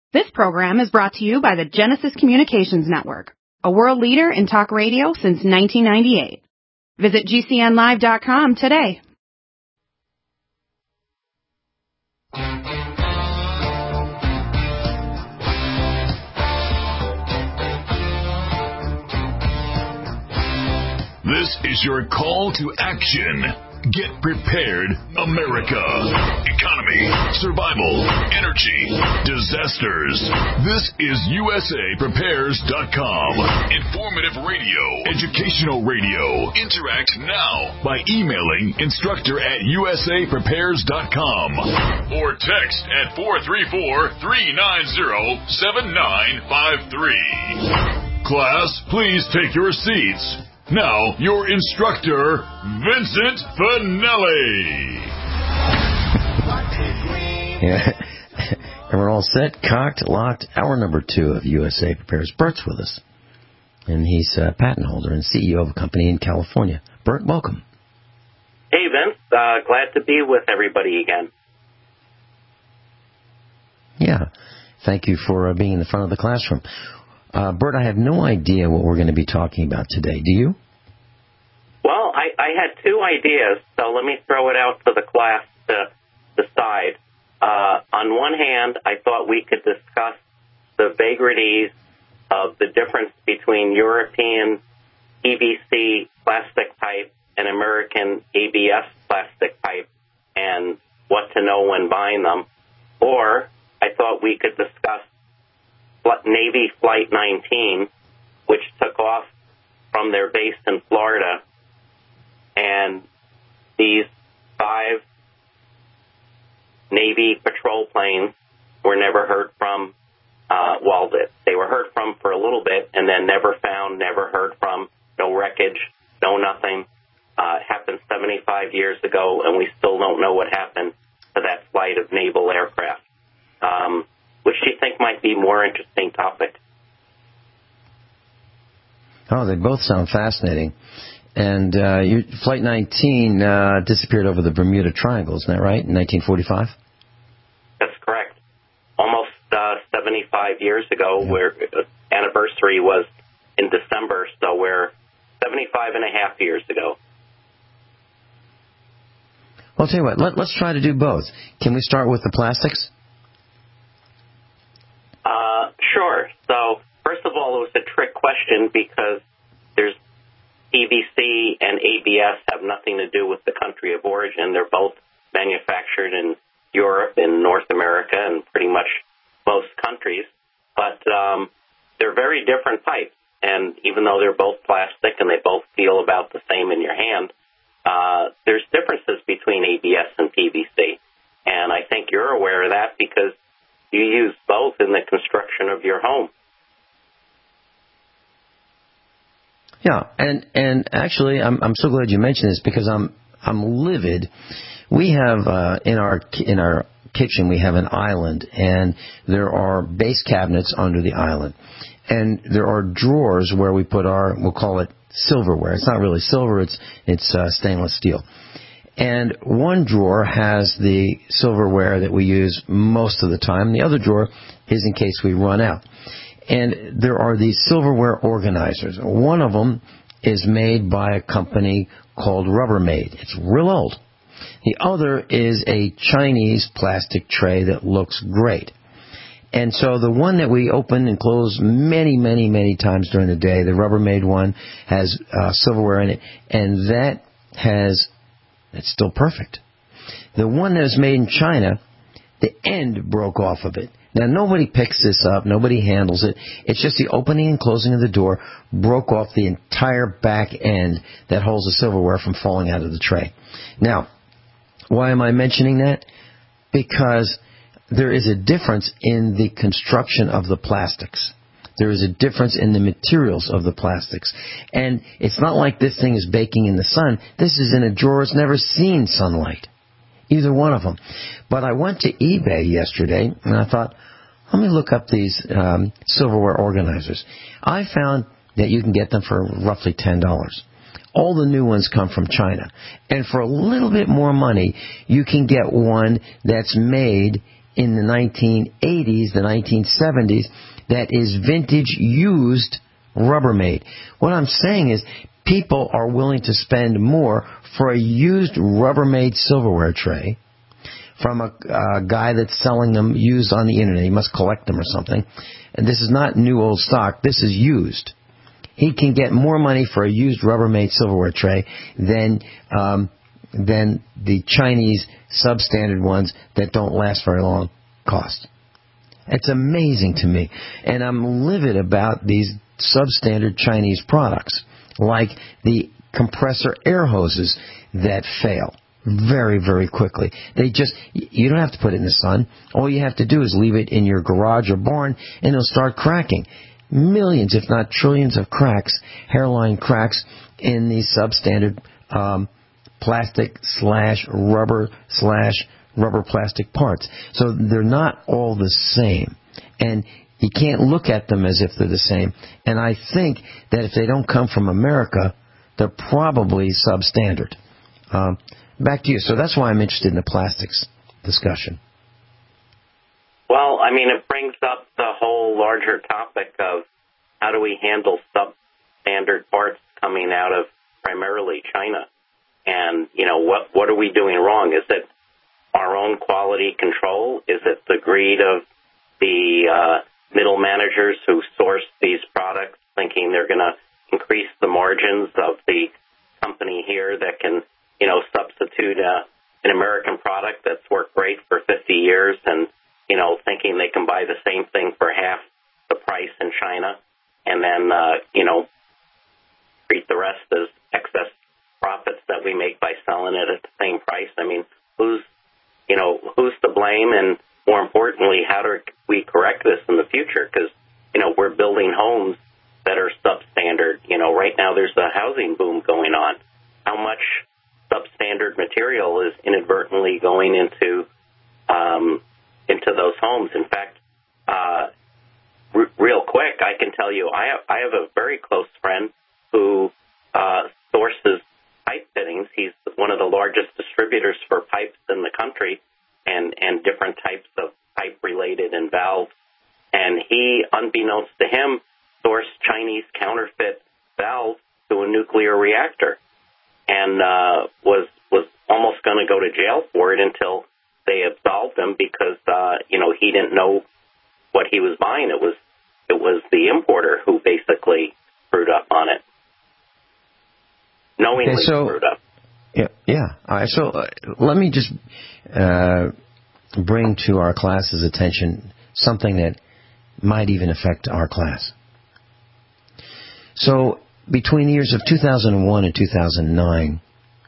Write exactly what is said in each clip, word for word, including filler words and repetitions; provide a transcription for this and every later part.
This program is brought to you by the Genesis Communications Network, a world leader in talk radio since nineteen ninety-eight. Visit G C N live dot com today. This is your call to action. Get prepared, America. Economy, survival, energy, disasters. This is U S A Prepares dot com. Informative radio, educational radio. Interact now by emailing instructor at U S A Prepares dot com or text at four three four, three nine zero, seven nine five three. Class, please take your seats. Now, your instructor, Vincent Finelli. Yeah. And we're all set, cocked, locked. Hour number two of U S A Prepares. Bert's with us. And he's a patent holder and C E O of a company in California. Bert, welcome. Hey, Vince. Uh, glad to be with everybody again. Yeah. Thank you for uh, being in the front of the classroom. Uh, Bert, I have no idea what we're going to be talking about today. Do you? Well, I, I had two ideas, so let me throw it out to the class to decide. Uh, on one hand, I thought we could discuss the vagaries of the difference between European P V C plastic pipe and American A B S plastic pipe and what to know when buying them. Or I thought we could discuss Navy Flight nineteen, which took off from their base in Florida, and these five Navy patrol planes were never heard from. Uh, well, they were heard from for a little bit, and then never found, never heard from, no wreckage, no nothing. Uh, it happened seventy-five years ago, and we still don't know what happened to that flight of naval aircraft. Um, which do you think might be a more interesting topic? Oh, they both sound fascinating. And uh, your, Flight nineteen uh, disappeared over the Bermuda Triangle, isn't that right, in nineteen forty-five? That's correct. Almost uh, seventy-five years ago, yeah. Where uh, anniversary was in December, so we're seventy-five and a half years ago. Well, I'll tell you what, let, let's try to do both. Can we start with the plastics? Uh, sure. So, first of all, it was a trick question because there's P V C and A B S have nothing to do with the country of origin. They're both manufactured in Europe and North America and pretty much most countries. But um, they're very different pipes. And even though they're both plastic and they both feel about the same in your hand, uh, there's differences between A B S and P V C. And I think you're aware of that because you use both in the construction of your home. Yeah, and and actually, I'm I'm so glad you mentioned this because I'm I'm livid. We have uh, in our in our kitchen we have an island, and there are base cabinets under the island, and there are drawers where we put our, we'll call it silverware. It's not really silver; it's it's uh, stainless steel. And one drawer has the silverware that we use most of the time. The other drawer is in case we run out. And there are these silverware organizers. One of them is made by a company called Rubbermaid. It's real old. The other is a Chinese plastic tray that looks great. And so the one that we open and close many, many, many times during the day, the Rubbermaid one, has uh, silverware in it. And that has... It's still perfect. The one that was made in China, the end broke off of it. Now, nobody picks this up. Nobody handles it. It's just the opening and closing of the door broke off the entire back end that holds the silverware from falling out of the tray. Now, why am I mentioning that? Because there is a difference in the construction of the plastics. There is a difference in the materials of the plastics. And it's not like this thing is baking in the sun. This is in a drawer that's never seen sunlight. Either one of them. But I went to eBay yesterday, and I thought, let me look up these um, silverware organizers. I found that you can get them for roughly ten dollars. All the new ones come from China. And for a little bit more money, you can get one that's made in the nineteen eighties, the nineteen seventies, that is vintage used Rubbermaid. What I'm saying is people are willing to spend more for a used Rubbermaid silverware tray from a, a guy that's selling them used on the internet. He must collect them or something. And this is not new old stock. This is used. He can get more money for a used Rubbermaid silverware tray than um, than the Chinese substandard ones that don't last very long cost. It's amazing to me. And I'm livid about these substandard Chinese products, like the compressor air hoses that fail very, very quickly. They just, you don't have to put it in the sun. All you have to do is leave it in your garage or barn, and it'll start cracking. Millions, if not trillions of cracks, hairline cracks in these substandard um, plastic slash rubber slash rubber plastic parts. So they're not all the same. And you can't look at them as if they're the same. And I think that if they don't come from America, they're probably substandard. Um, back to you. So that's why I'm interested in the plastics discussion. Well, I mean, it brings up the whole larger topic of how do we handle substandard parts coming out of primarily China? And, you know, what what are we doing wrong? Is it our own quality control? Is it the greed of the uh, middle managers who source these products thinking they're going to increase the margins of the company here that can, you know, substitute a, an American product that's worked great for fifty years and, you know, thinking they can buy the same thing for half the price in China and then, uh, you know, treat the rest as excess profits that we make by selling it at the same price? I mean, who's, you know, who's to blame? And more importantly, how do we correct this in the future? Because, you know, we're building homes that are substandard. You know, right now there's a housing boom going on. How much substandard material is inadvertently going into um, into those homes? In fact, uh, r- real quick, I can tell you, I have, I have a very close friend who uh, sources pipe fittings. He's one of the largest distributors for pipes in the country and, and different types of pipe-related and valves. And he, unbeknownst to him, sourced Chinese counterfeit valves to a nuclear reactor and uh, was was almost going to go to jail for it until they absolved him because, uh, you know, he didn't know what he was buying. It was it was the importer who basically screwed up on it. Knowingly okay, so, screwed up. Yeah, yeah. All right, so uh, let me just uh, bring to our class's attention something that might even affect our class. So between the years of two thousand one and two thousand nine,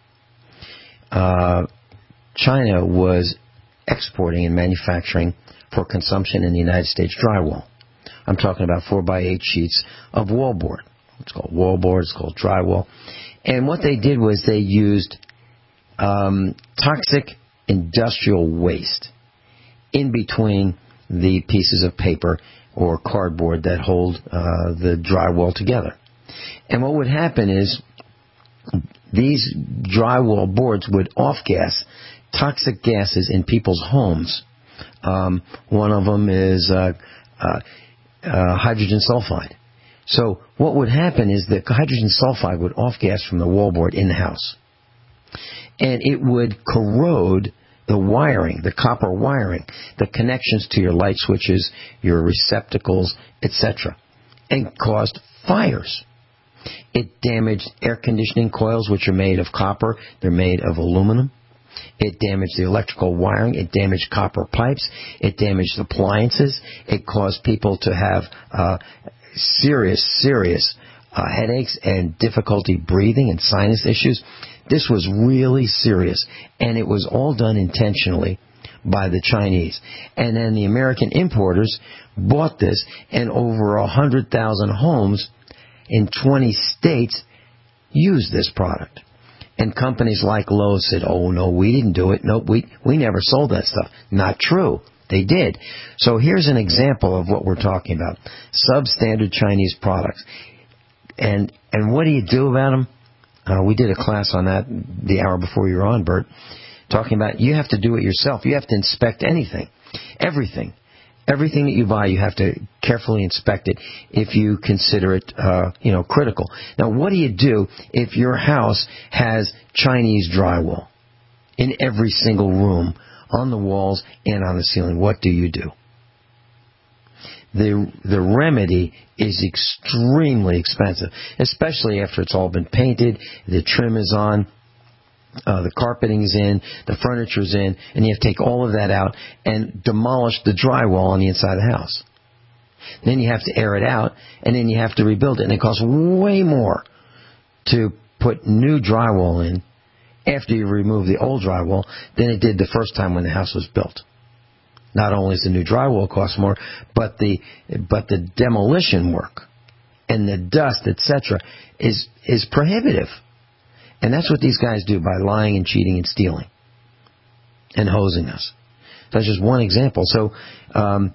uh, China was exporting and manufacturing for consumption in the United States drywall. I'm talking about four by eight sheets of wallboard. It's called wallboard. It's called drywall. And what they did was they used um, toxic industrial waste in between the pieces of paper or cardboard that hold uh, the drywall together. And what would happen is these drywall boards would off-gas toxic gases in people's homes. Um, one of them is uh, uh, uh, hydrogen sulfide. So what would happen is that hydrogen sulfide would off-gas from the wallboard in the house. And it would corrode the wiring, the copper wiring, the connections to your light switches, your receptacles, et cetera, and caused fires. It damaged air conditioning coils, which are made of copper. They're made of aluminum. It damaged the electrical wiring. It damaged copper pipes. It damaged appliances. It caused people to have uh, serious, serious uh, headaches and difficulty breathing and sinus issues. This was really serious, and it was all done intentionally by the Chinese. And then the American importers bought this, and over one hundred thousand homes in twenty states used this product. And companies like Lowe's said, oh, no, we didn't do it. No, we, we never sold that stuff. Not true. They did. So here's an example of what we're talking about. Substandard Chinese products. And and what do you do about them? Uh, we did a class on that the hour before you were on, Bert, talking about you have to do it yourself. You have to inspect anything. Everything. Everything that you buy, you have to carefully inspect it if you consider it, uh, you know, critical. Now, what do you do if your house has Chinese drywall in every single room, on the walls and on the ceiling? What do you do? The the remedy is extremely expensive, especially after it's all been painted, the trim is on, uh, the carpeting is in, the furniture's in, and you have to take all of that out and demolish the drywall on the inside of the house. Then you have to air it out, and then you have to rebuild it, and it costs way more to put new drywall in after you remove the old drywall than it did the first time when the house was built. Not only does the new drywall cost more, but the but the demolition work and the dust, et cetera, is is prohibitive. And that's what these guys do by lying and cheating and stealing and hosing us. That's just one example. So um,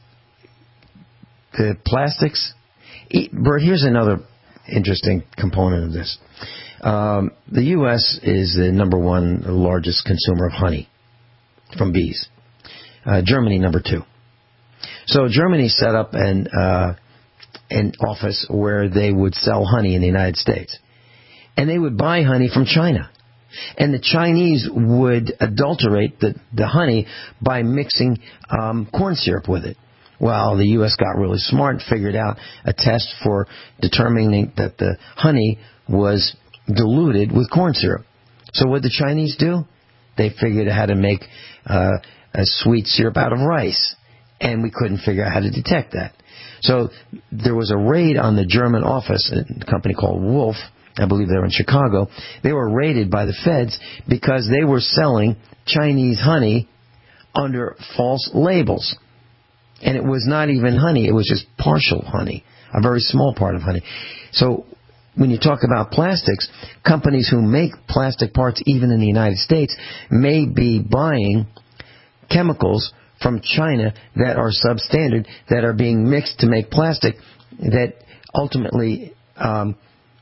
the plastics. Bert, here's another interesting component of this. Um, the U S is the number one largest consumer of honey from bees. Uh, Germany, number two. So Germany set up an, uh, an office where they would sell honey in the United States. And they would buy honey from China. And the Chinese would adulterate the, the honey by mixing um, corn syrup with it. Well, the U S got really smart and figured out a test for determining that the honey was diluted with corn syrup. So what did the Chinese do? They figured out how to make uh, a sweet syrup out of rice, and we couldn't figure out how to detect that. So there was a raid on the German office, a company called Wolf, I believe they were in Chicago. They were raided by the feds because they were selling Chinese honey under false labels. And it was not even honey, it was just partial honey, a very small part of honey. So when you talk about plastics, companies who make plastic parts even in the United States may be buying chemicals from China that are substandard, that are being mixed to make plastic, that ultimately um,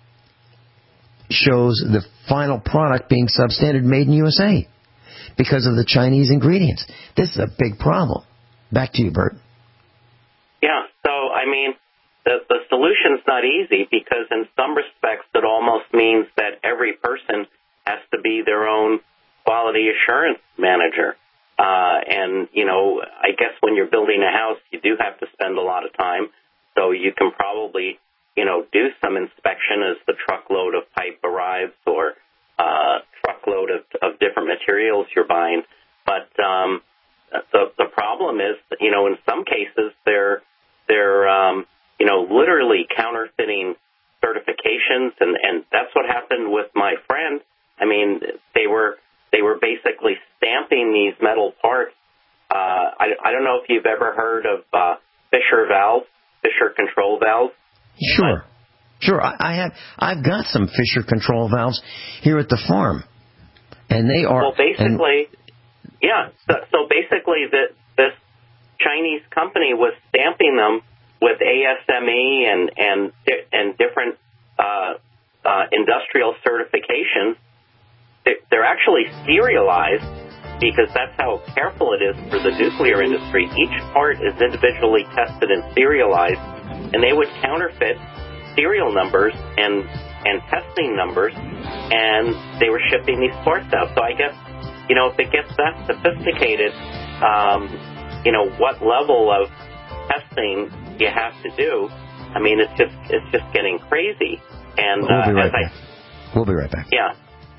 shows the final product being substandard, made in U S A because of the Chinese ingredients. This is a big problem. Back to you, Bert. Yeah, so, I mean, the, the solution's not easy because in some respects it almost means that every person has to be their own quality assurance manager. Uh, and, you know, I guess when you're building a house, you do have to spend a lot of time. So you can probably, you know, do some inspection as the truckload of pipe arrives or uh, truckload of, of different materials you're buying. But um, the the problem is, that, you know, in some cases they're they're um, you know literally counterfeiting certifications, and, and that's what happened with my friend. I mean, they were. They were basically stamping these metal parts. Uh, I, I don't know if you've ever heard of uh, Fisher valves, Fisher control valves. Sure, but, sure. I, I have. I've got some Fisher control valves here at the farm, and they are. Well, basically, and, yeah. So, so basically, the, this Chinese company was stamping them with A S M E and and and different uh, uh, industrial certifications. They're actually serialized because that's how careful it is for the nuclear industry. Each part is individually tested and serialized, and they would counterfeit serial numbers and and testing numbers, and they were shipping these parts out. So I guess, you know, if it gets that sophisticated, um, you know, what level of testing you have to do? I mean, it's just it's just getting crazy. And we'll be right uh, back. I, we'll be right back. Yeah.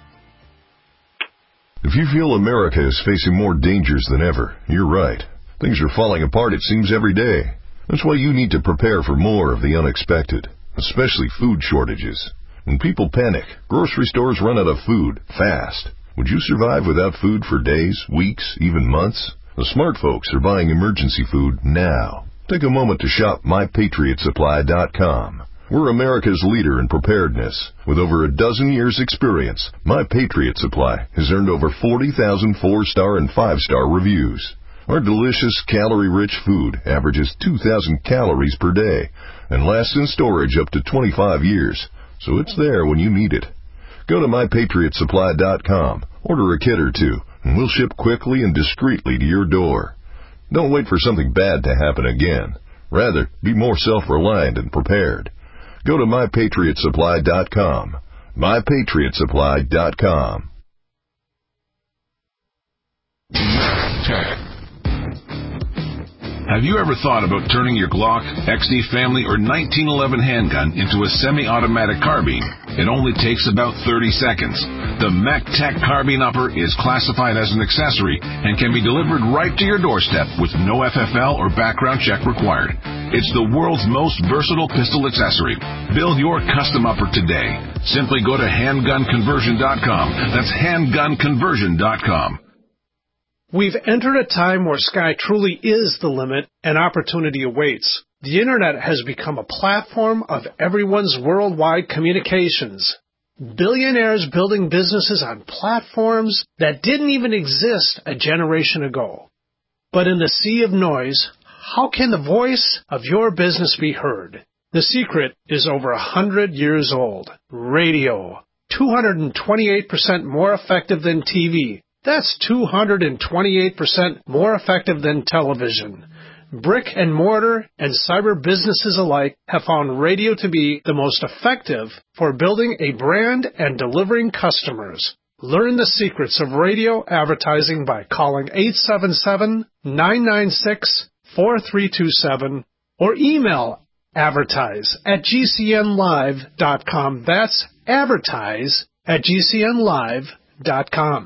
If you feel America is facing more dangers than ever, you're right. Things are falling apart, it seems, every day. That's why you need to prepare for more of the unexpected, especially food shortages. When people panic, grocery stores run out of food fast. Would you survive without food for days, weeks, even months? The smart folks are buying emergency food now. Take a moment to shop my patriot supply dot com. We're America's leader in preparedness. With over a dozen years' experience, My Patriot Supply has earned over forty thousand four-star and five-star reviews. Our delicious, calorie-rich food averages two thousand calories per day and lasts in storage up to twenty-five years, so it's there when you need it. Go to my patriot supply dot com, order a kit or two, and we'll ship quickly and discreetly to your door. Don't wait for something bad to happen again. Rather, be more self-reliant and prepared. Go to my patriot supply dot com. my patriot supply dot com. Have you ever thought about turning your Glock, X D Family, or nineteen eleven handgun into a semi-automatic carbine? It only takes about thirty seconds. The MacTac Carbine Upper is classified as an accessory and can be delivered right to your doorstep with no F F L or background check required. It's the world's most versatile pistol accessory. Build your custom upper today. Simply go to handgun conversion dot com. That's handgun conversion dot com. We've entered a time where sky truly is the limit and opportunity awaits. The Internet has become a platform of everyone's worldwide communications. Billionaires building businesses on platforms that didn't even exist a generation ago. But in the sea of noise, how can the voice of your business be heard? The secret is over a hundred years old. Radio. two hundred twenty-eight percent more effective than T V. That's two hundred twenty-eight percent more effective than television. Brick and mortar and cyber businesses alike have found radio to be the most effective for building a brand and delivering customers. Learn the secrets of radio advertising by calling eight seven seven, nine nine six, four three two seven or email advertise at g c n live dot com. That's advertise at g c n live dot com.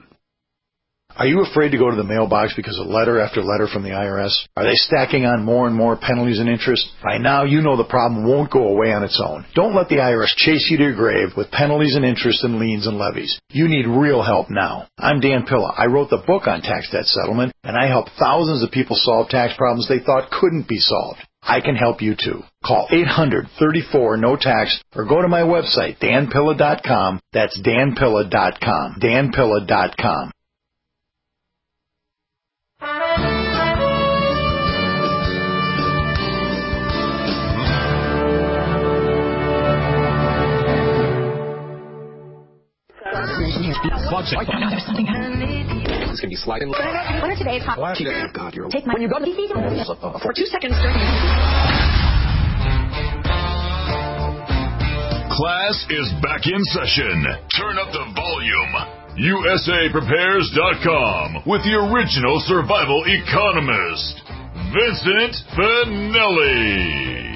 Are you afraid to go to the mailbox because of letter after letter from the I R S? Are they stacking on more and more penalties and interest? By now, you know the problem won't go away on its own. Don't let the I R S chase you to your grave with penalties and interest and liens and levies. You need real help now. I'm Dan Pilla. I wrote the book on tax debt settlement, and I help thousands of people solve tax problems they thought couldn't be solved. I can help you too. Call eight hundred, thirty-four, no tax or go to my website, dan pilla dot com. That's dan pilla dot com. dan pilla dot com. It's going to be sliding. What are today's hot? Oh, God, you're Take my, when you go to the for two seconds. Class is back in session. Turn up the volume. U S A prepares dot com with the original survival economist, Vincent Finelli.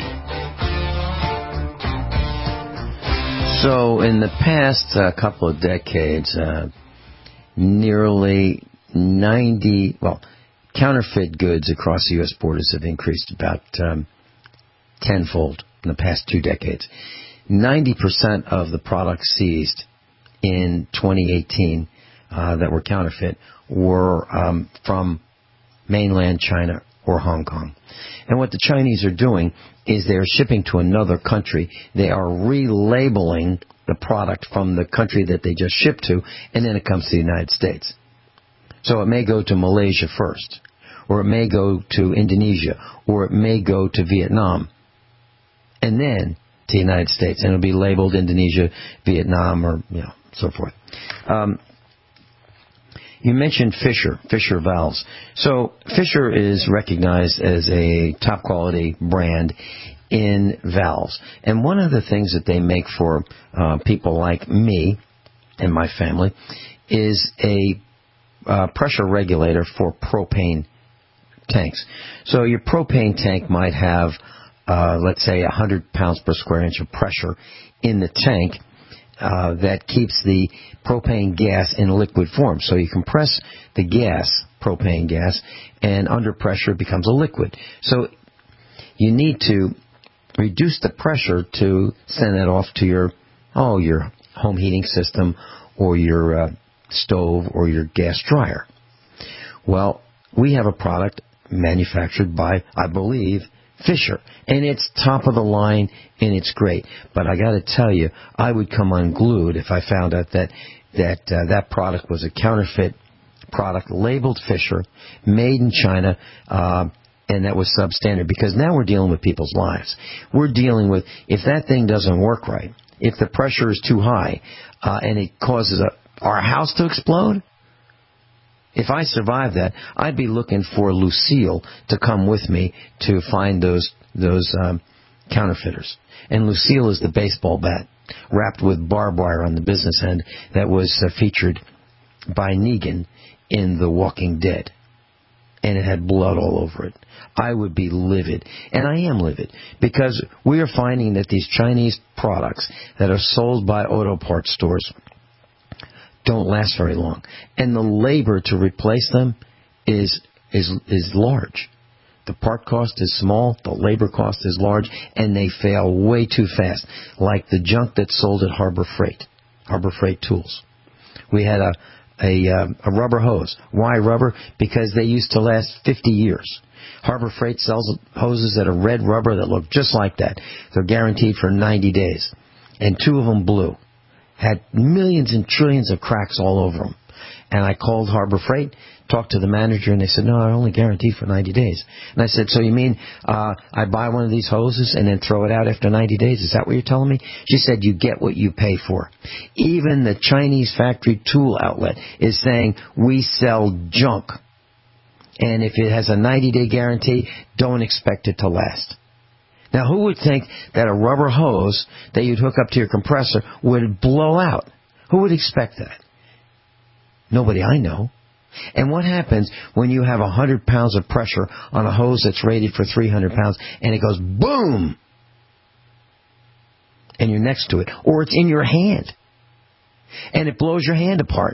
So in the past uh, couple of decades, uh, nearly ninety, well, counterfeit goods across the U S borders have increased about um, tenfold in the past two decades. ninety percent of the products seized in twenty eighteen uh, that were counterfeit were um, from mainland China or Hong Kong. And what the Chinese are doing is they're shipping to another country. They are relabeling the product from the country that they just shipped to, and then it comes to the United States. So it may go to Malaysia first, or it may go to Indonesia, or it may go to Vietnam, and then to the United States, and it'll be labeled Indonesia, Vietnam, or you know, so forth. Um, You mentioned Fisher, Fisher Valves. So Fisher is recognized as a top quality brand in valves. And one of the things that they make for uh, people like me and my family is a uh, pressure regulator for propane tanks. So your propane tank might have, uh, let's say, one hundred pounds per square inch of pressure in the tank. Uh, that keeps the propane gas in liquid form. So you compress the gas, propane gas, and under pressure it becomes a liquid. So you need to reduce the pressure to send that off to your, oh, your home heating system or your uh, stove or your gas dryer. Well, we have a product manufactured by, I believe, Fisher, and it's top of the line, and it's great. But I got to tell you, I would come unglued if I found out that that uh, that product was a counterfeit product labeled Fisher, made in China, uh, and that was substandard. Because now we're dealing with people's lives. We're dealing with if that thing doesn't work right, if the pressure is too high, uh, and it causes a, our house to explode. If I survived that, I'd be looking for Lucille to come with me to find those those um, counterfeiters. And Lucille is the baseball bat wrapped with barbed wire on the business end that was uh, featured by Negan in The Walking Dead. And it had blood all over it. I would be livid. And I am livid. Because we are finding that these Chinese products that are sold by auto parts stores don't last very long. And the labor to replace them is is is large. The part cost is small, the labor cost is large, and they fail way too fast, like the junk that's sold at Harbor Freight, Harbor Freight Tools. We had a a, uh, a rubber hose. Why rubber? Because they used to last fifty years. Harbor Freight sells hoses that are red rubber that look just like that. They're guaranteed for ninety days. And two of them blew. Had millions and trillions of cracks all over them. And I called Harbor Freight, talked to the manager, and they said, no, I only guarantee for ninety days. And I said, so you mean uh, I buy one of these hoses and then throw it out after ninety days? Is that what you're telling me? She said, you get what you pay for. Even the Chinese factory tool outlet is saying, we sell junk. And if it has a ninety-day guarantee, don't expect it to last. Now, who would think that a rubber hose that you'd hook up to your compressor would blow out? Who would expect that? Nobody I know. And what happens when you have one hundred pounds of pressure on a hose that's rated for three hundred pounds and it goes boom? And you're next to it. Or it's in your hand. And it blows your hand apart.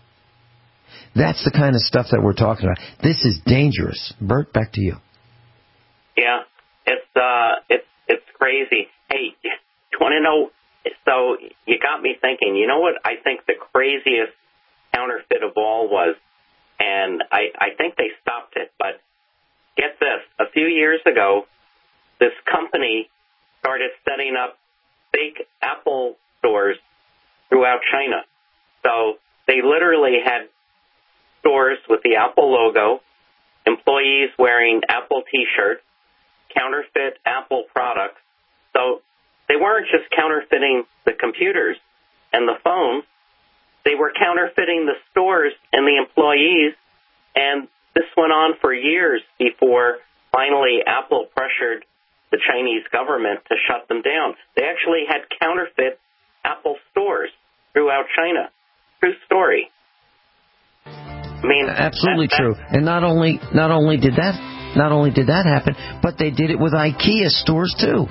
That's the kind of stuff that we're talking about. This is dangerous. Bert, back to you. Yeah, it's uh, it's it's crazy. Hey, you want to know? So you got me thinking. You know what? I think the craziest counterfeit of all was, and I, I think they stopped it, but get this. A few years ago, this company started setting up fake Apple stores throughout China. So they literally had stores with the Apple logo, employees wearing Apple T-shirts, counterfeit Apple products. So they weren't just counterfeiting the computers and the phones. They were counterfeiting the stores and the employees, and this went on for years before finally Apple pressured the Chinese government to shut them down. They actually had counterfeit Apple stores throughout China. True story. I mean, absolutely that, true. And not only not only did that not only did that happen, but they did it with IKEA stores too.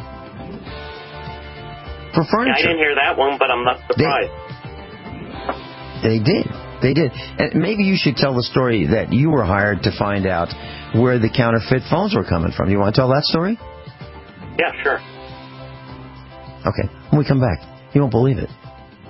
For furniture. Yeah, I didn't hear that one, but I'm not surprised. They, they did. They did. And maybe you should tell the story that you were hired to find out where the counterfeit phones were coming from. You want to tell that story? Yeah, sure. Okay. When we come back, you won't believe it.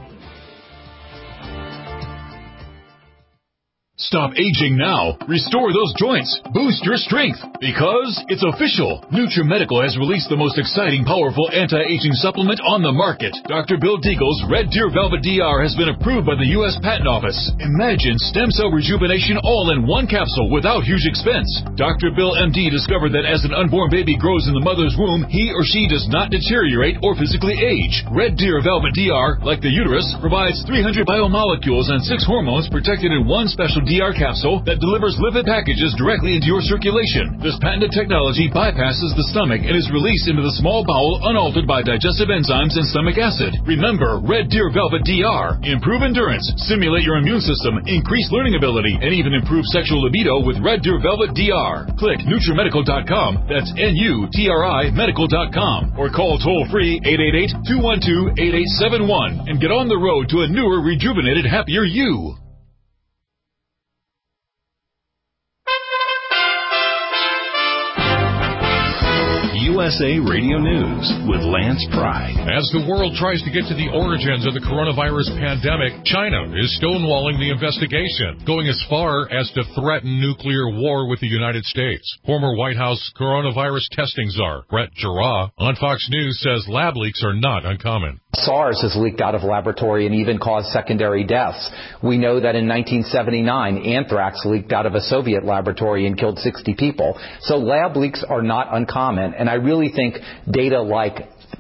Stop aging now. Restore those joints. Boost your strength. Because it's official. NutriMedical has released the most exciting, powerful anti-aging supplement on the market. Doctor Bill Deagle's Red Deer Velvet D R has been approved by the U S Patent Office. Imagine stem cell rejuvenation all in one capsule without huge expense. Doctor Bill M D discovered that as an unborn baby grows in the mother's womb, he or she does not deteriorate or physically age. Red Deer Velvet D R, like the uterus, provides three hundred biomolecules and six hormones protected in one special D R capsule that delivers lipid packages directly into your circulation. This patented technology bypasses the stomach and is released into the small bowel unaltered by digestive enzymes and stomach acid. Remember, Red Deer Velvet D R. Improve endurance, stimulate your immune system, increase learning ability, and even improve sexual libido with Red Deer Velvet D R. Click NutriMedical dot com, that's N U T R I medical dot com, or call toll-free eight eight eight, two one two, eight eight seven one and get on the road to a newer, rejuvenated, happier you. U S A Radio News with Lance Pride. As the world tries to get to the origins of the coronavirus pandemic, China is stonewalling the investigation, going as far as to threaten nuclear war with the United States. Former White House coronavirus testing czar Brett Giroir on Fox News says lab leaks are not uncommon. SARS has leaked out of laboratory and even caused secondary deaths. We know that in nineteen seventy-nine, anthrax leaked out of a Soviet laboratory and killed sixty people. So lab leaks are not uncommon, and I really think data like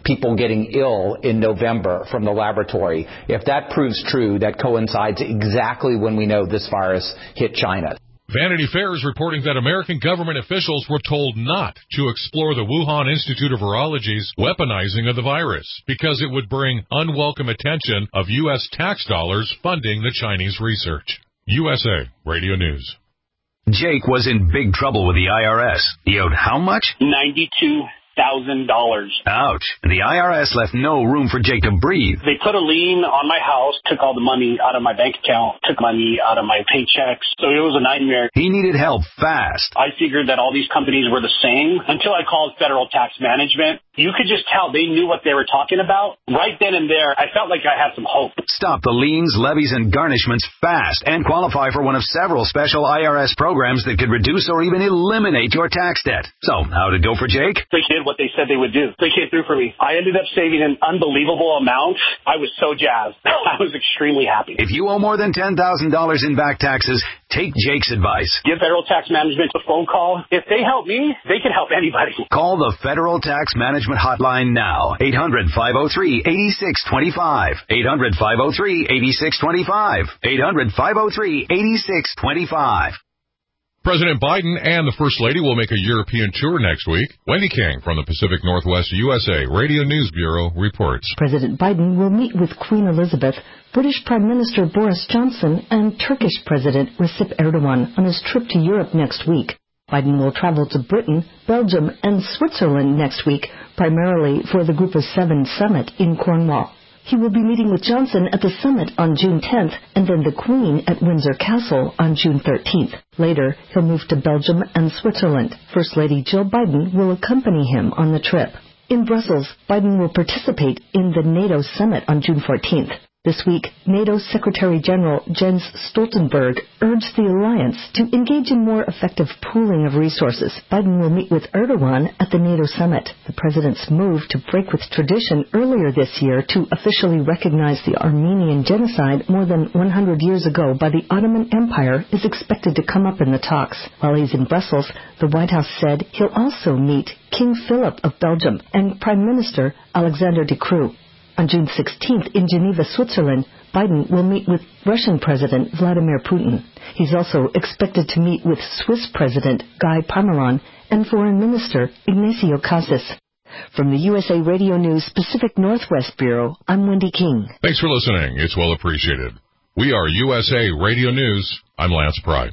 people getting ill in November from the laboratory. If that proves true, that coincides exactly when we know this virus hit China. Vanity Fair is reporting that American government officials were told not to explore the Wuhan Institute of Virology's weaponizing of the virus because it would bring unwelcome attention of U S tax dollars funding the Chinese research. U S A Radio News. Jake was in big trouble with the I R S. He owed how much? ninety-two thousand dollars. Ouch. And the I R S left no room for Jake to breathe. They put a lien on my house, took all the money out of my bank account, took money out of my paychecks. So it was a nightmare. He needed help fast. I figured that all these companies were the same until I called Federal Tax Management. You could just tell they knew what they were talking about. Right then and there, I felt like I had some hope. Stop the liens, levies, and garnishments fast and qualify for one of several special I R S programs that could reduce or even eliminate your tax debt. So, how'd it go for Jake? They did what they said they would do. They came through for me. I ended up saving an unbelievable amount. I was so jazzed. I was extremely happy. If you owe more than ten thousand dollars in back taxes, take Jake's advice. Give Federal Tax Management a phone call. If they help me, they can help anybody. Call the Federal Tax Management hotline now. eight hundred, five oh three, eight six two five. eight hundred, five oh three, eight six two five. eight hundred, five oh three, eight six two five. President Biden and the First Lady will make a European tour next week. Wendy King from the Pacific Northwest U S A Radio News Bureau reports. President Biden will meet with Queen Elizabeth, British Prime Minister Boris Johnson, and Turkish President Recep Erdogan on his trip to Europe next week. Biden will travel to Britain, Belgium, and Switzerland next week, primarily for the Group of Seven summit in Cornwall. He will be meeting with Johnson at the summit on June tenth and then the Queen at Windsor Castle on June thirteenth. Later, he'll move to Belgium and Switzerland. First Lady Jill Biden will accompany him on the trip. In Brussels, Biden will participate in the NATO summit on June fourteenth. This week, NATO Secretary General Jens Stoltenberg urged the alliance to engage in more effective pooling of resources. Biden will meet with Erdogan at the NATO summit. The president's move to break with tradition earlier this year to officially recognize the Armenian genocide more than one hundred years ago by the Ottoman Empire is expected to come up in the talks. While he's in Brussels, the White House said he'll also meet King Philip of Belgium and Prime Minister Alexander De Croo. On June sixteenth in Geneva, Switzerland, Biden will meet with Russian President Vladimir Putin. He's also expected to meet with Swiss President Guy Parmelin and Foreign Minister Ignacio Casas. From the U S A Radio News Pacific Northwest Bureau, I'm Wendy King. Thanks for listening. It's well appreciated. We are U S A Radio News. I'm Lance Pry.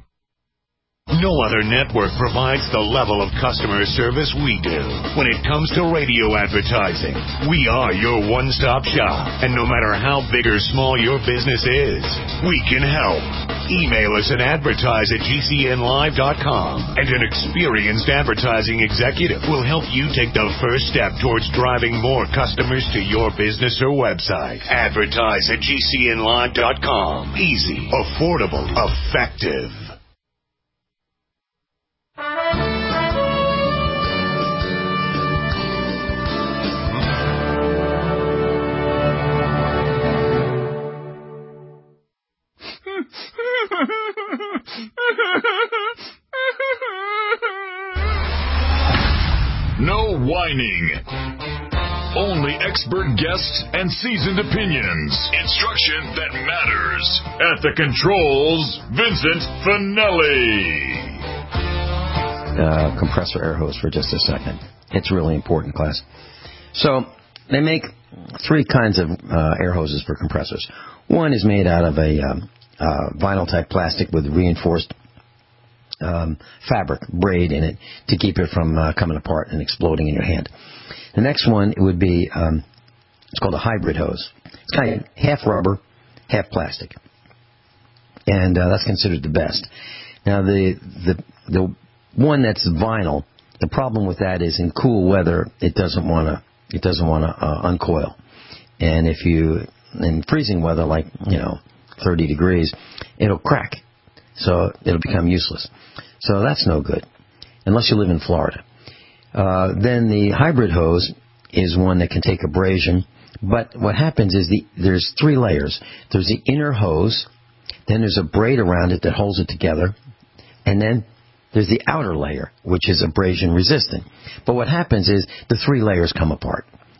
No other network provides the level of customer service we do. When it comes to radio advertising, we are your one-stop shop. And no matter how big or small your business is, we can help. Email us at advertise at G C N live dot com, and an experienced advertising executive will help you take the first step towards driving more customers to your business or website. Advertise at G C N live dot com. Easy, affordable, effective. No whining. Only expert guests and seasoned opinions. Instruction that matters. At the controls, Vincent Finelli. Uh, compressor air hose for just a second. It's really important, class. So they make three kinds of uh, air hoses for compressors. One is made out of a um, uh, vinyl type plastic with reinforced um, fabric braid in it to keep it from uh, coming apart and exploding in your hand. The next one it would be um, it's called a hybrid hose. It's kind of half rubber, half plastic, and uh, that's considered the best. Now the the the one that's vinyl, the problem with that is in cool weather it doesn't want to it doesn't want to uh, uncoil, and if you in freezing weather like you know thirty degrees, it'll crack, so it'll become useless. So that's no good unless you live in Florida. Uh, then the hybrid hose is one that can take abrasion, but what happens is the there's three layers. There's the inner hose, then there's a braid around it that holds it together, and then there's the outer layer, which is abrasion resistant. But what happens is the three layers come apart.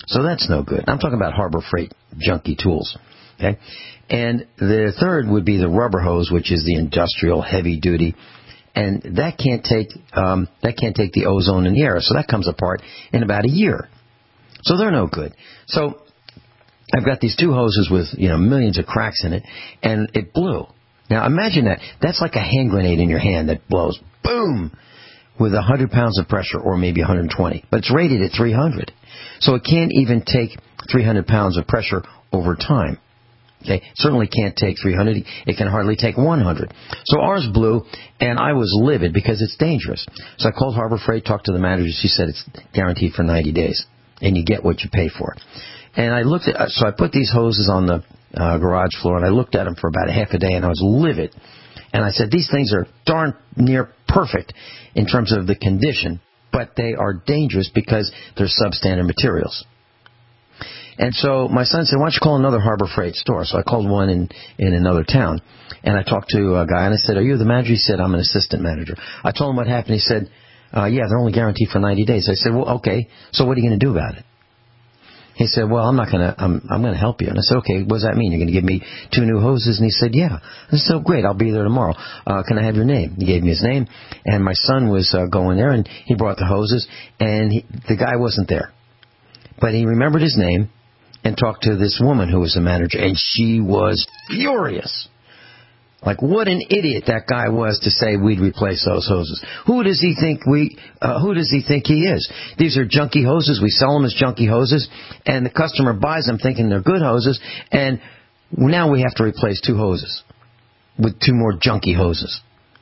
So that's no good. I'm talking about Harbor Freight junky tools. Okay? And the third would be the rubber hose, which is the industrial heavy duty. And that can't take um, that can't take the ozone in the air. So that comes apart in about a year. So they're no good. So I've got these two hoses with, you know, millions of cracks in it, and it blew. Now imagine that. That's like a hand grenade in your hand that blows. Boom! With one hundred pounds of pressure, or maybe one hundred twenty. But it's rated at three hundred. So it can't even take three hundred pounds of pressure over time. Okay, certainly can't take three hundred. It can hardly take one hundred. So ours blew, and I was livid because it's dangerous. So I called Harbor Freight, talked to the manager. She said it's guaranteed for ninety days, and you get what you pay for. And I looked at, so I put these hoses on the uh, garage floor, and I looked at them for about a half a day, and I was livid. And I said, these things are darn near perfect in terms of the condition, but they are dangerous because they're substandard materials. And so my son said, why don't you call another Harbor Freight store? So I called one in, in another town, and I talked to a guy, and I said, are you the manager? He said, I'm an assistant manager. I told him what happened. He said, uh, yeah, they're only guaranteed for ninety days. I said, well, okay, so what are you going to do about it? He said, well, I'm not going to, I'm, I'm going to help you. And I said, okay, what does that mean? You're going to give me two new hoses? And he said, yeah. I said, oh, great, I'll be there tomorrow. Uh, can I have your name? He gave me his name, and my son was uh, going there, and he brought the hoses, and he, the guy wasn't there. But he remembered his name and talked to this woman who was the manager, and she was furious. Like, what an idiot that guy was to say we'd replace those hoses. Who does he think we, uh, who does he think he is? These are junky hoses. We sell them as junky hoses, and the customer buys them thinking they're good hoses, and now we have to replace two hoses with two more junky hoses.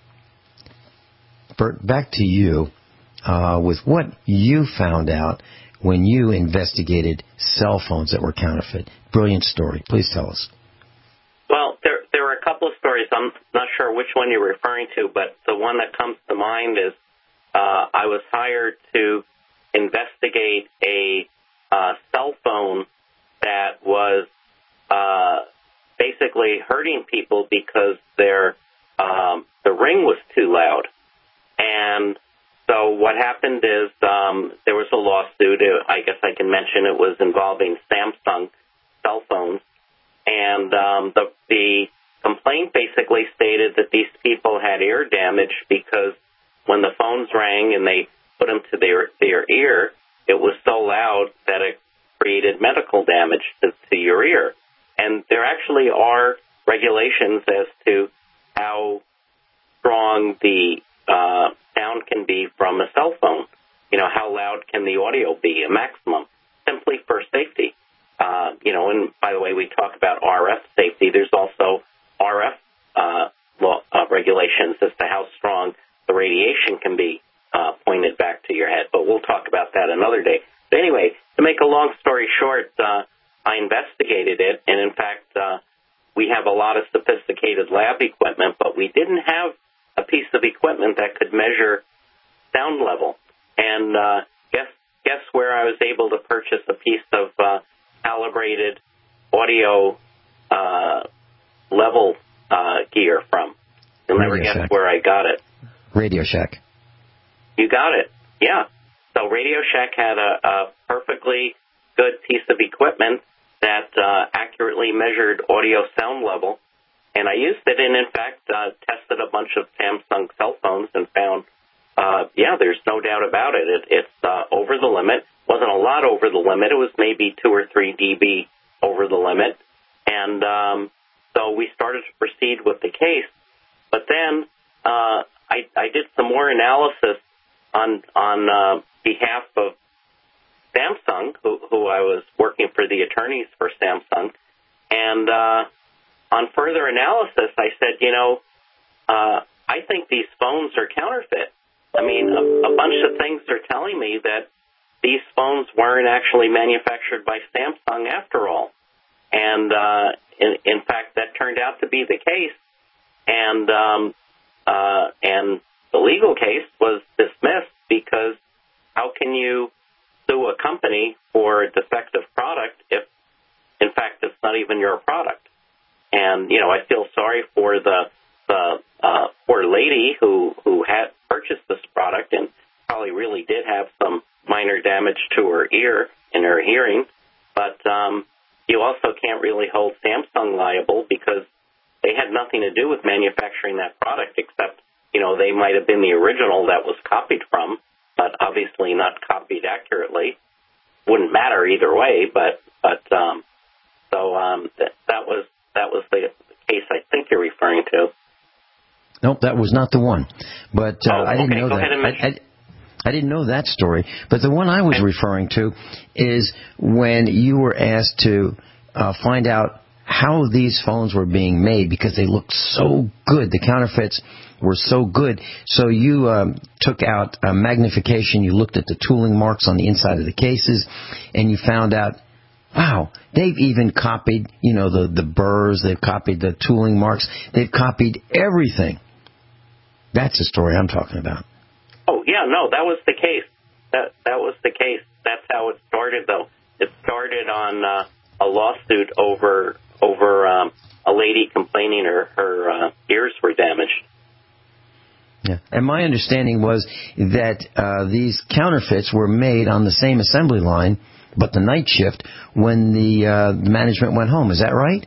Bert, back to you uh, with what you found out when you investigated cell phones that were counterfeit. Brilliant story. Please tell us. Well, there there were a couple of stories. I'm not sure which one you're referring to, but the one that comes to mind is uh, I was hired to investigate a uh, cell phone that was uh, basically hurting people because their um, the ring was too loud. And so what happened is um, there was a lawsuit. I guess I can mention it was involving Samsung cell phones. And um, the, the complaint basically stated that these people had ear damage because when the phones rang and they put them to their, their ear, it was so loud that it created medical damage to, to your ear. And there actually are regulations as to how strong the uh, sound can be from a cell phone. You know, how loud can the audio be, a maximum, simply for safety. Uh, you know, and by the way, we talk about R F safety. There's also R F uh, law, uh, regulations as to how strong the radiation can be uh, pointed back to your head. But we'll talk about that another day. But anyway, to make a long story short, uh, I investigated it, and in fact, uh, we have a lot of sophisticated lab equipment, but we didn't have a piece of equipment that could measure sound level. And uh, guess guess where I was able to purchase a piece of uh, calibrated audio uh, level uh, gear from. You'll never Radio guess Shack. where I got it. Radio Shack. You got it. Yeah. So Radio Shack had a, a perfectly good piece of equipment that uh, accurately measured audio sound level, and I used it and, in fact, uh, tested a bunch of Samsung cell phones and found, uh, yeah, there's no doubt about it. it it's uh, over the limit. Wasn't a lot over the limit. It was maybe two or three dB over the limit. And um, so we started to proceed with the case. But then uh, I, I did some more analysis on on uh, behalf of Samsung, who, who I was working for the attorneys for Samsung. And uh, on further analysis, I said, you know, uh, I think these phones are counterfeit. I mean, a, a bunch of things are telling me that these phones weren't actually manufactured by Samsung after all. And, uh, in, in fact, that turned out to be the case. And, um, uh, and the legal case was dismissed because how can you sue a company for a defective product if, in fact, it's not even your product? And, you know, I feel sorry for the, the uh, poor lady who, who had purchased this product and probably really did have some minor damage to her ear and her hearing. But um, you also can't really hold Samsung liable because they had nothing to do with manufacturing that product except, you know, they might have been the original that was copied from, but obviously not copied accurately. Wouldn't matter either way, but but um, so um, that that was that was the case I think you're referring to. Nope, that was not the one. But uh, oh, I didn't okay. know Go that. ahead and I, I, I didn't know that story. But the one I was okay. referring to is when you were asked to uh, find out how these phones were being made because they looked so good. The counterfeits were so good. So you um, took out uh, magnification. You looked at the tooling marks on the inside of the cases, and you found out, wow, they've even copied, you know, the, the burrs. They've copied the tooling marks. They've copied everything. That's the story I'm talking about. Oh, yeah, no, that was the case. That that was the case. That's how it started, though. It started on uh, a lawsuit over over um, a lady complaining her, her uh, ears were damaged. Yeah, and my understanding was that uh, these counterfeits were made on the same assembly line, but the night shift when the uh, management went home. Is that right?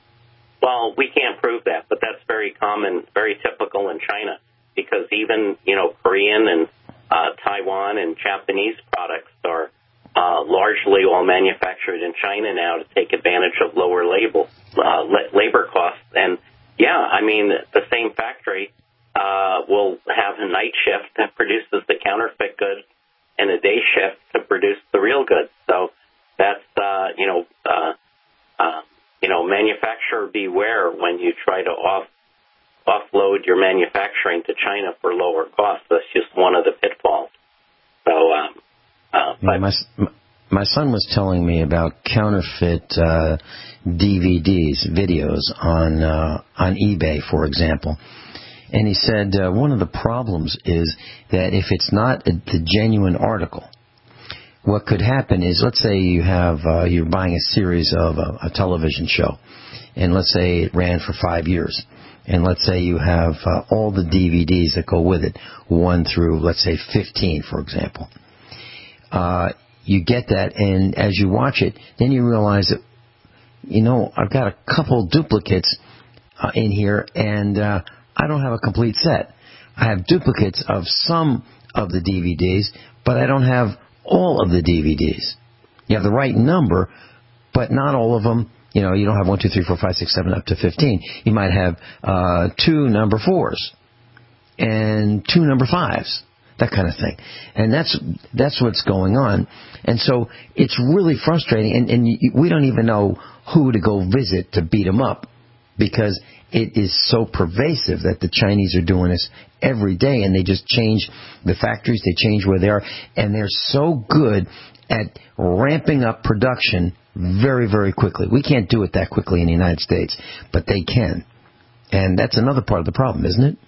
Well, we can't prove that, but that's very common, very typical in China, because even, you know, Korean and uh, Taiwan and Japanese products are uh, largely all manufactured in China now to take advantage of lower label, uh, labor costs. And, yeah, I mean, the same factory uh, will have a night shift that produces the counterfeit goods and a day shift to produce the real goods. So that's, uh, you know, uh, uh, you know, manufacturer beware when you try to off offload your manufacturing to China for lower costs. That's just one of the pitfalls. So, um, uh, but my my son was telling me about counterfeit uh, D V Ds, videos on uh, on eBay, for example. And he said uh, one of the problems is that if it's not a, the genuine article, what could happen is, let's say you have uh, you're buying a series of a, a television show, and let's say it ran for five years, and let's say you have uh, all the D V Ds that go with it, one through, let's say, fifteen, for example. Uh, you get that, and as you watch it, then you realize that, you know, I've got a couple duplicates uh, in here, and uh, I don't have a complete set. I have duplicates of some of the D V Ds, but I don't have all of the D V Ds. You have the right number, but not all of them. You know, you don't have one, two, three, four, five, six, seven, up to fifteen. You might have uh, two number fours and two number fives, that kind of thing. And that's that's what's going on. And so it's really frustrating, and, and you, we don't even know who to go visit to beat them up, because it is so pervasive that the Chinese are doing this every day, and they just change the factories, they change where they are, and they're so good at ramping up production very, very quickly. We can't do it that quickly in the United States, but they can. And that's another part of the problem, isn't it?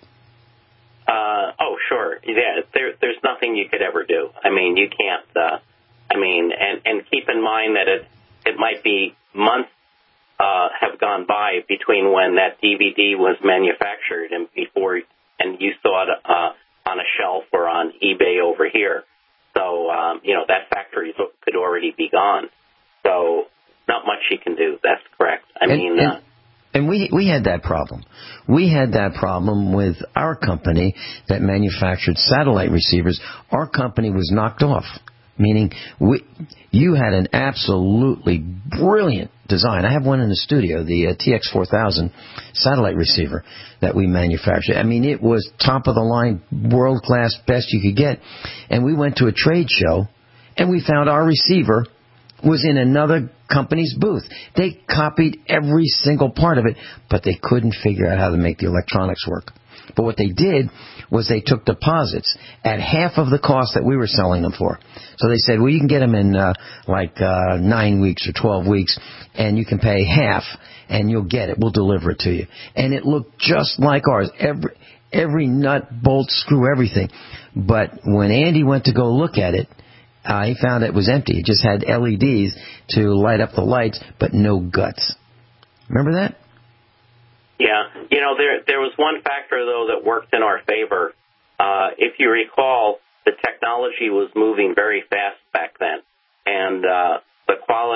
Uh, oh, sure. Yeah, there, there's nothing you could ever do. I mean, you can't, uh, I mean, and, and keep in mind that it, it might be months Uh, have gone by between when that D V D was manufactured and before, and you saw it uh, on a shelf or on eBay over here. So, um, you know, that factory could already be gone. So, not much you can do. That's correct. I and, mean, and, uh, and we we had that problem. We had that problem with our company that manufactured satellite receivers. Our company was knocked off. Meaning, we, you had an absolutely brilliant design. I have one in the studio, the uh, T X four thousand satellite receiver that we manufactured. I mean, it was top of the line, world class, best you could get. And we went to a trade show, and we found our receiver was in another company's booth. They copied every single part of it, but they couldn't figure out how to make the electronics work. But what they did was they took deposits at half of the cost that we were selling them for. So they said, well, you can get them in uh, like uh, nine weeks or twelve weeks, and you can pay half, and you'll get it. We'll deliver it to you. And it looked just like ours, every every nut, bolt, screw, everything. But when Andy went to go look at it, uh, he found it was empty. It just had L E Ds to light up the lights, but no guts. Remember that? Yeah, you know, there there was one factor, though, that worked in our favor. Uh, if you recall, the technology was moving very fast back then, and uh, the quality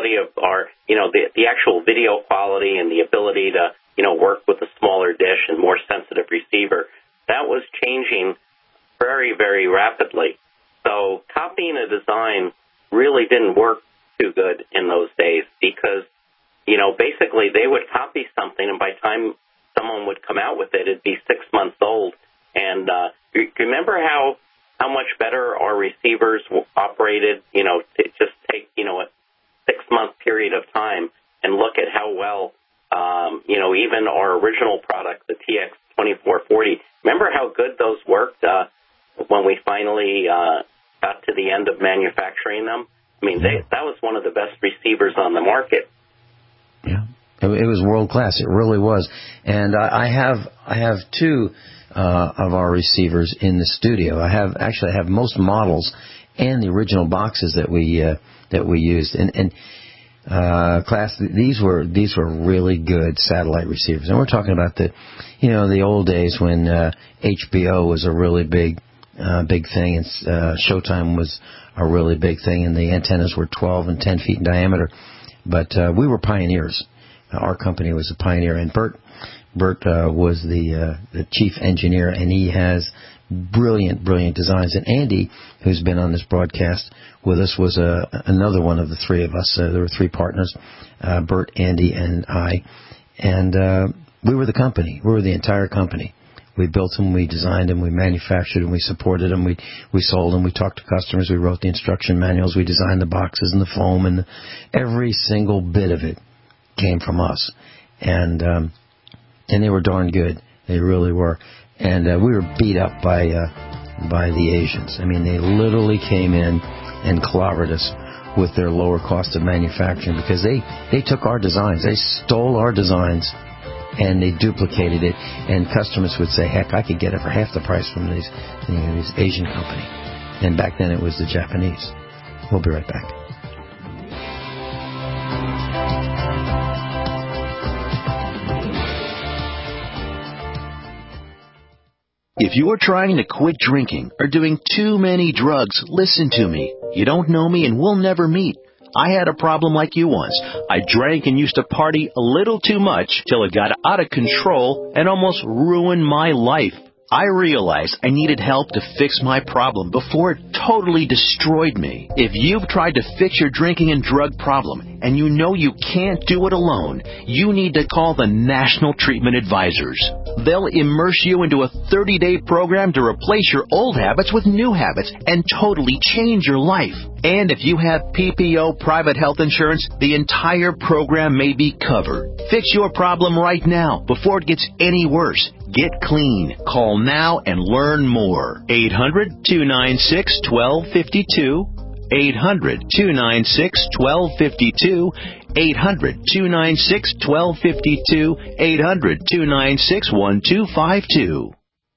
quality of our, you know, the, the actual video quality and the ability to, you know, work with a smaller dish and more sensitive receiver, that was changing very, very rapidly. So copying a design really didn't work too good in those days because, you know, basically they would copy something, and by the time someone would come out with it, it'd be six months old. And uh, you remember how how much better our receivers operated, you know, to just take, you know, a six-month period of time and look at how well, um, you know, even our original product, the T X twenty-four forty, remember how good those worked uh, when we finally uh, got to the end of manufacturing them? I mean, they, that was one of the best receivers on the market. Yeah, it, it was world class. It really was. And I, I have I have two uh, of our receivers in the studio. I have actually I have most models and the original boxes that we uh, that we used. And, and uh, class, these were these were really good satellite receivers. And we're talking about the, you know, the old days when uh, H B O was a really big uh, big thing, and uh, Showtime was a really big thing, and the antennas were twelve and ten feet in diameter. But uh, we were pioneers. Uh, our company was a pioneer, and Bert Bert uh, was the uh, the chief engineer, and he has brilliant, brilliant designs. And Andy, who's been on this broadcast with us, was uh, another one of the three of us. Uh, there were three partners, uh, Bert, Andy, and I. And uh, we were the company. We were the entire company. We built them, we designed them, we manufactured them, we supported them, we we sold them, we talked to customers, we wrote the instruction manuals, we designed the boxes and the foam, and the, every single bit of it came from us. And um, and they were darn good. They really were. And uh, we were beat up by uh, by the Asians. I mean, they literally came in and clobbered us with their lower cost of manufacturing because they, they took our designs. They stole our designs and they duplicated it. And customers would say, heck, I could get it for half the price from these, you know, these Asian company. And back then it was the Japanese. We'll be right back. If you are trying to quit drinking or doing too many drugs, listen to me. You don't know me and we'll never meet. I had a problem like you once. I drank and used to party a little too much till it got out of control and almost ruined my life. I realized I needed help to fix my problem before it totally destroyed me. If you've tried to fix your drinking and drug problem and you know you can't do it alone, you need to call the National Treatment Advisors. They'll immerse you into a thirty-day program to replace your old habits with new habits and totally change your life. And if you have P P O private health insurance, the entire program may be covered. Fix your problem right now before it gets any worse. Get clean. Call now and learn more. eight hundred, two nine six, one two five two. eight hundred, two nine six, one two five two. eight hundred, two nine six, one two five two. eight hundred, two nine six, one two five two.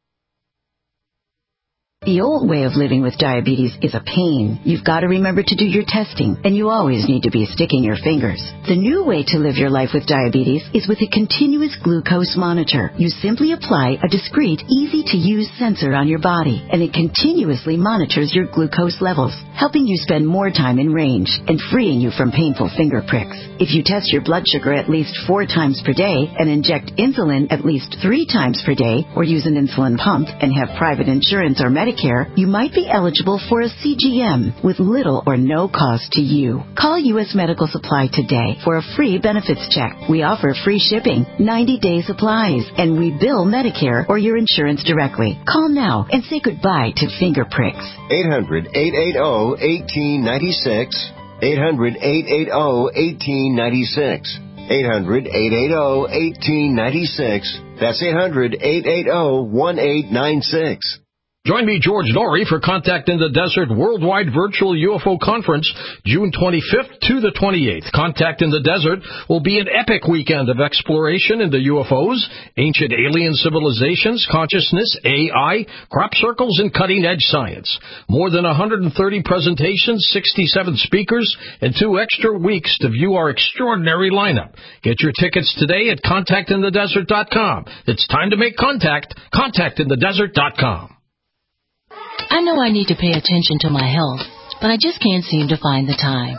The old way of living with diabetes is a pain. You've got to remember to do your testing, and you always need to be sticking your fingers. The new way to live your life with diabetes is with a continuous glucose monitor. You simply apply a discreet, easy-to-use sensor on your body, and it continuously monitors your glucose levels, helping you spend more time in range and freeing you from painful finger pricks. If you test your blood sugar at least four times per day and inject insulin at least three times per day, or use an insulin pump and have private insurance or Medicare, you might be eligible for a C G M with little or no cost to you. Call U S Medical Supply today for a free benefits check. We offer free shipping, ninety-day supplies, and we bill Medicare or your insurance directly. Call now and say goodbye to finger pricks. eight hundred, eight eight zero, one eight nine six. eight hundred, eight eight zero, one eight nine six. eight hundred, eight eight zero, one eight nine six. That's eight hundred, eight eight zero, one eight nine six. Join me, George Norrie, for Contact in the Desert Worldwide Virtual U F O Conference, June twenty-fifth to the twenty-eighth. Contact in the Desert will be an epic weekend of exploration into U F Os, ancient alien civilizations, consciousness, A I, crop circles, and cutting-edge science. More than one hundred thirty presentations, sixty-seven speakers, and two extra weeks to view our extraordinary lineup. Get your tickets today at contact in the desert dot com. It's time to make contact. contact in the desert dot com. I know I need to pay attention to my health, but I just can't seem to find the time.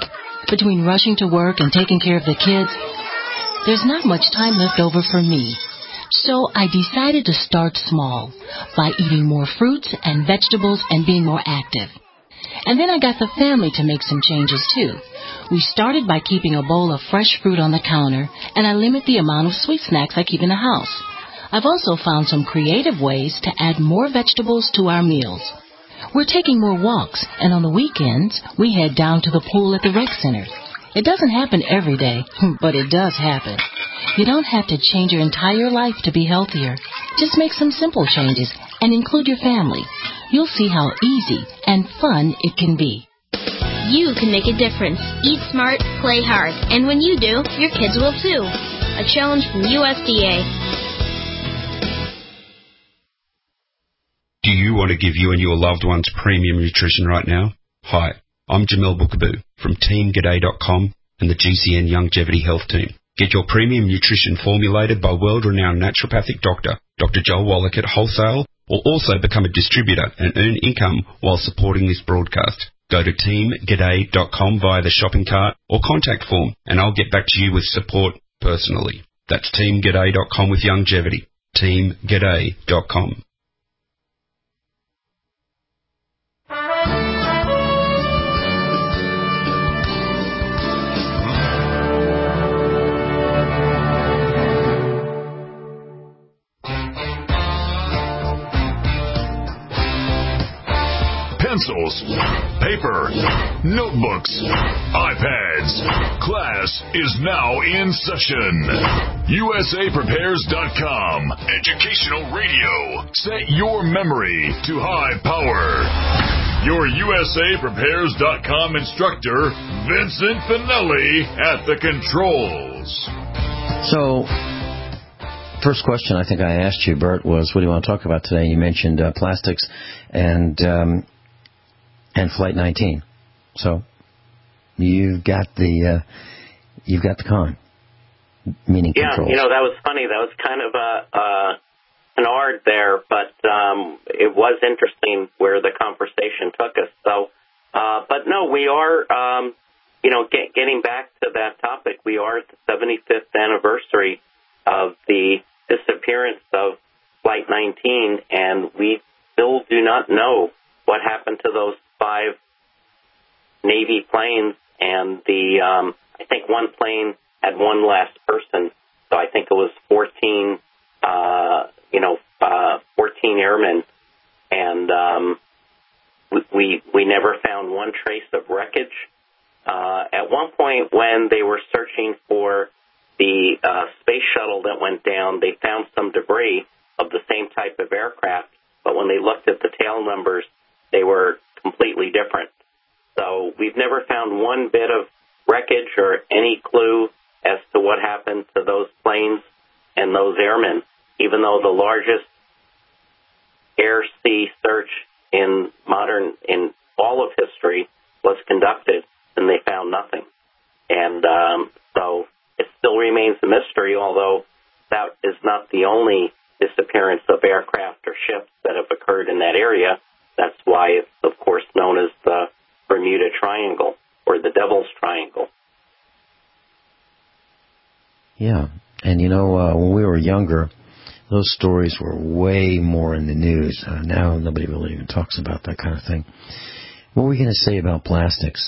Between rushing to work and taking care of the kids, there's not much time left over for me. So I decided to start small by eating more fruits and vegetables and being more active. And then I got the family to make some changes too. We started by keeping a bowl of fresh fruit on the counter, and I limit the amount of sweet snacks I keep in the house. I've also found some creative ways to add more vegetables to our meals. We're taking more walks, and on the weekends, we head down to the pool at the rec center. It doesn't happen every day, but it does happen. You don't have to change your entire life to be healthier. Just make some simple changes and include your family. You'll see how easy and fun it can be. You can make a difference. Eat smart, play hard. And when you do, your kids will too. A challenge from U S D A. Do you want to give you and your loved ones premium nutrition right now? Hi, I'm Jamil Bookaboo from Team G'day dot com and the G C N Longevity Health Team. Get your premium nutrition formulated by world-renowned naturopathic doctor, Doctor Joel Wallach at Wholesale, or also become a distributor and earn income while supporting this broadcast. Go to Team G'day dot com via the shopping cart or contact form, and I'll get back to you with support personally. That's Team G'day dot com with longevity. Team G'day dot com. Pencils, paper, notebooks, iPads. Class is now in session. U S A Prepares dot com. Educational radio. Set your memory to high power. Your U S A Prepares dot com instructor, Vincent Finelli, at the controls. So, first question I think I asked you, Bert, was what do you want to talk about today? You mentioned uh, plastics and um, and Flight nineteen. So you've got the uh, you've got the con, meaning yeah, controls. You know, that was funny. That was kind of a, a canard there, but um, it was interesting where the conversation took us. So, uh, but no, we are, um, you know, get, getting back to that topic. We are at the seventy-fifth anniversary of the disappearance of Flight nineteen, and we still do not know what happened to those five Navy planes, and the um, I think one plane had one last person, so I think it was fourteen, uh, you know, uh, fourteen airmen, and um, we, we we never found one trace of wreckage. Uh, at one point, when they were searching for the uh, space shuttle that went down, they found some debris of the same type of aircraft, but when they looked at the tail numbers, they were completely different. So we've never found one bit of wreckage or any clue as to what happened to those planes and those airmen, even though the largest air-sea search in modern, in all of history was conducted, and they found nothing. And um, so it still remains a mystery, although that is not the only disappearance of aircraft or ships that have occurred in that area. That's why it's, of course, known as the Bermuda Triangle or the Devil's Triangle. Yeah, and you know, uh, when we were younger, those stories were way more in the news. Uh, now nobody really even talks about that kind of thing. What were we going to say about plastics?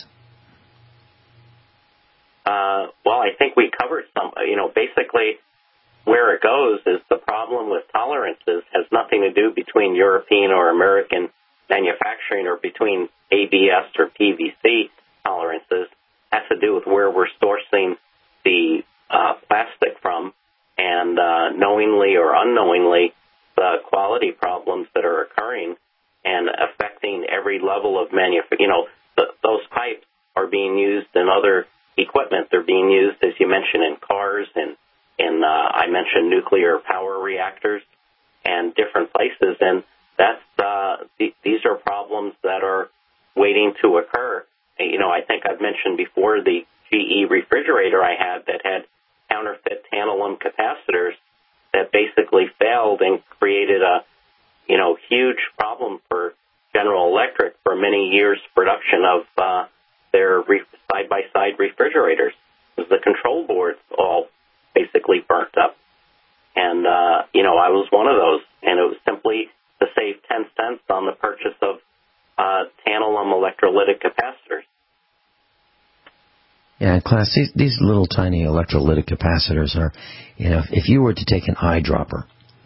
Uh, well, I think we covered some. You know, basically where it goes is the problem with tolerances has nothing to do between European or American manufacturing or between A B S or P V C tolerances. It has to do with where we're sourcing the uh, plastic from, and uh, knowingly or unknowingly, the quality problems that are occurring and affecting every level of manufacturing. You know, th- those pipes are being used in other equipment. They're being used, as you mentioned, in cars, and in, uh, I mentioned nuclear power reactors and different places. And that's, uh, th- these are problems that are waiting to occur. And, you know, I think I've mentioned before the G E refrigerator I had that had counterfeit tantalum capacitors that basically failed and created a, you know, huge problem for General Electric for many years' production of uh, their re- side-by-side refrigerators. refrigerators. The control boards all basically burnt up. And, uh, you know, I was one of those. And it was simply to save ten cents on the purchase of uh, tantalum electrolytic capacitors. Yeah, class, these, these little tiny electrolytic capacitors are, you know, if you were to take an eyedropper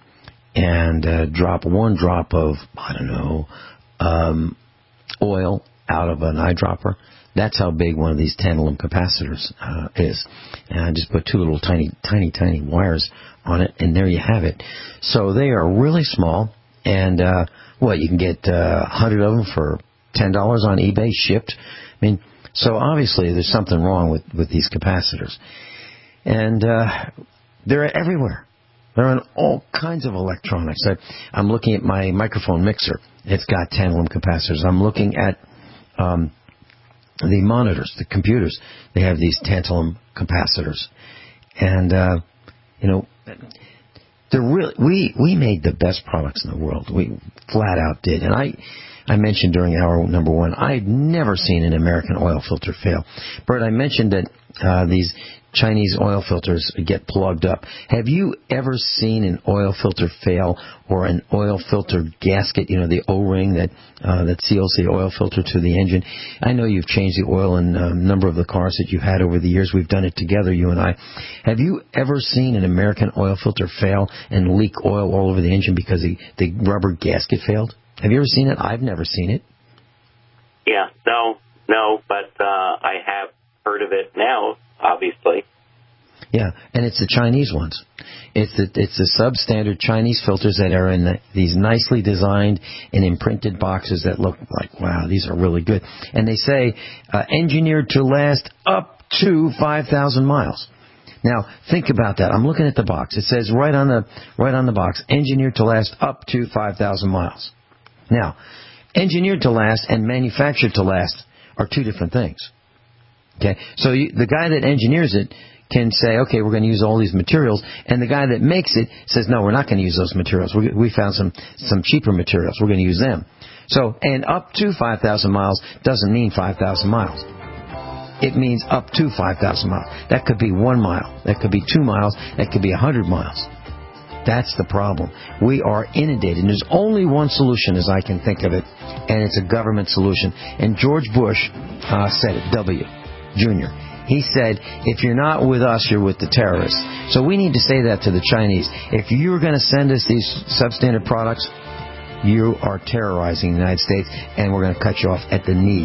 and uh, drop one drop of, I don't know, um, oil out of an eyedropper, that's how big one of these tantalum capacitors uh, is. And I just put two little tiny, tiny, tiny wires on it, and there you have it. So they are really small, and uh, what, you can get uh, one hundred of them for ten dollars on eBay shipped. I mean, so obviously there's something wrong with, with these capacitors. And uh, they're everywhere. They're in all kinds of electronics. I, I'm looking at my microphone mixer. It's got tantalum capacitors. I'm looking at um, the monitors, the computers. They have these tantalum capacitors. And, uh, you know, they're really, we, we made the best products in the world. We flat out did. And I... I mentioned during hour number one, I had never seen an American oil filter fail. Bert, I mentioned that uh, these Chinese oil filters get plugged up. Have you ever seen an oil filter fail or an oil filter gasket, you know, the O-ring that uh, that seals the oil filter to the engine? I know you've changed the oil in a number of the cars that you've had over the years. We've done it together, you and I. Have you ever seen an American oil filter fail and leak oil all over the engine because the, the rubber gasket failed? Have you ever seen it? I've never seen it. Yeah, no, no, but uh, I have heard of it now, obviously. Yeah, and it's the Chinese ones. It's the it's the substandard Chinese filters that are in the, these nicely designed and imprinted boxes that look like, wow, these are really good. And they say uh, engineered to last up to five thousand miles. Now, think about that. I'm looking at the box. It says right on the right on the box, engineered to last up to five thousand miles. Now, engineered to last and manufactured to last are two different things. Okay, so you, the guy that engineers it can say, okay, we're going to use all these materials, and the guy that makes it says, no, we're not going to use those materials. We, we found some, some cheaper materials. We're going to use them. So, and up to five thousand miles doesn't mean five thousand miles. It means up to five thousand miles. That could be one mile. That could be two miles. That could be one hundred miles. That's the problem. We are inundated. And there's only one solution as I can think of it, and it's a government solution. And George Bush uh, said it, W, Junior He said, if you're not with us, you're with the terrorists. So we need to say that to the Chinese. If you're going to send us these substandard products, you are terrorizing the United States, and we're going to cut you off at the knees.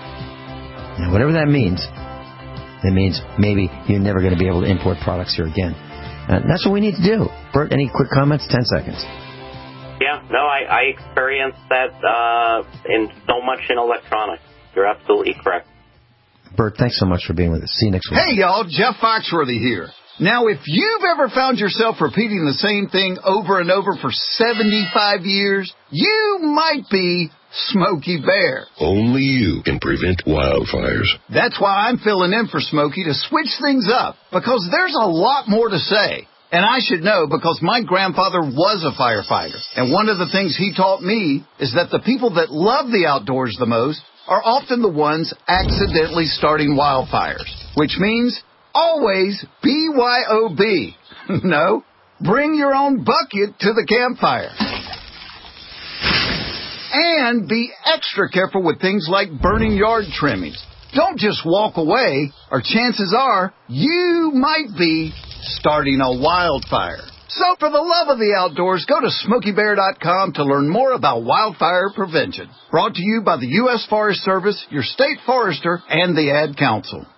Now, whatever that means, it means maybe you're never going to be able to import products here again. And that's what we need to do. Bert, any quick comments? Ten seconds. Yeah, no, I, I experienced that uh, in so much in electronics. You're absolutely correct. Bert, thanks so much for being with us. See you next week. Hey, y'all, Jeff Foxworthy here. Now, if you've ever found yourself repeating the same thing over and over for seventy-five years, you might be Smokey Bear. Only you can prevent wildfires. That's why I'm filling in for Smokey to switch things up, because there's a lot more to say. And I should know because my grandfather was a firefighter. And one of the things he taught me is that the people that love the outdoors the most are often the ones accidentally starting wildfires, which means always B Y O B. No, bring your own bucket to the campfire. And be extra careful with things like burning yard trimmings. Don't just walk away, or chances are you might be starting a wildfire. So for the love of the outdoors, go to Smokey Bear dot com to learn more about wildfire prevention. Brought to you by the U S Forest Service, your state forester, and the Ad Council.